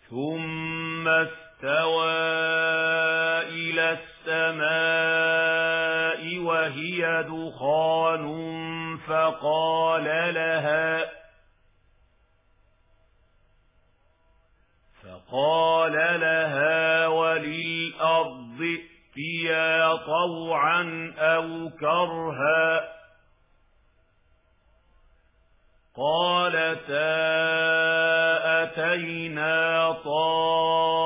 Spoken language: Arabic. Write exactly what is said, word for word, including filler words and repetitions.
ثم استوى إلى السماء وهي دخان فقال لها فقال لها وللأرض ائتيا طوعا أو كرها قالتا أتينا طائعين